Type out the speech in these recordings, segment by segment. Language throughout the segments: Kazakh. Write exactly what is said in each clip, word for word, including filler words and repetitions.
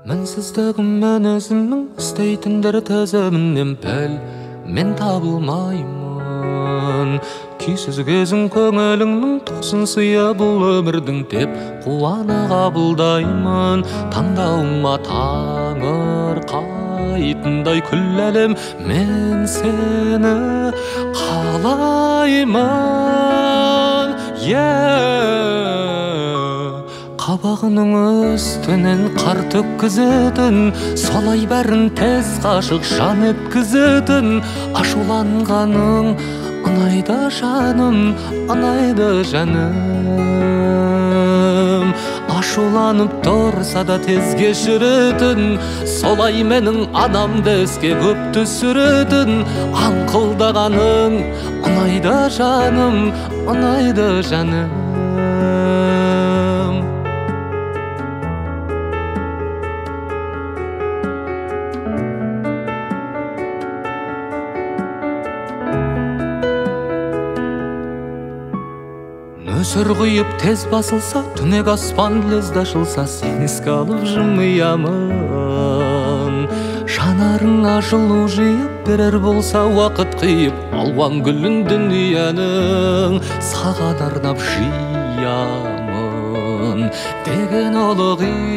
Мінсіздігіммен өзімнің істейтіндер тізімінен пәл мен табылмаймын. Күйсіз кезің көңіліңнің тосын сыя бұл өмірдің деп қуана қабылдаймын. Таңдауыма таңыр қайтындай күл әлем мен сені қалаймын. Қабағының үстінен қар төккізетін, солай бәрін тез ғашық жан еткізетін. Ашуланғаның ұнайды жаным, ұнайды жаным. Ашуланып тұрса да тез кешіретін, солай менің анамды еске көп түсіретін. Аңқылдағаның ұнайды жаным, ұнайды жаным. Нөсір құйып тез басылса, түнек аспан лезде ашылса, сен еске алып жымиямын. Жанарыңа жылу жиып берер болса уақыт қиып, алуан гүлін дүниенің саған арнап жиямын деген ұлы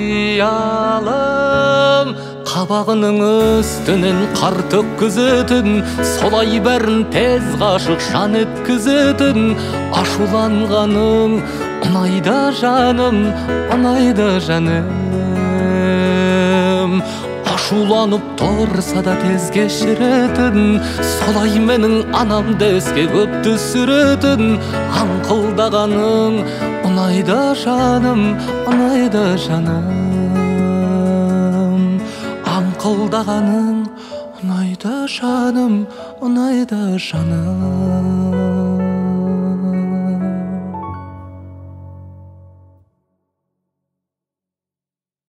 қиялым. Қабағының үстінен қар төккізетін, солай бәрін тез ғашық жан еткізетін. Ашуланғаның ұнайды жаным, ұнайды жаным. Ашуланып тұрса да тез кешіретін, солай менің анамды еске көп түсіретін. Аңқылдағаның ұнайды жаным, ұнайды жаным. Аңқылдағаның ұнайды жаным, ұнайды жаным.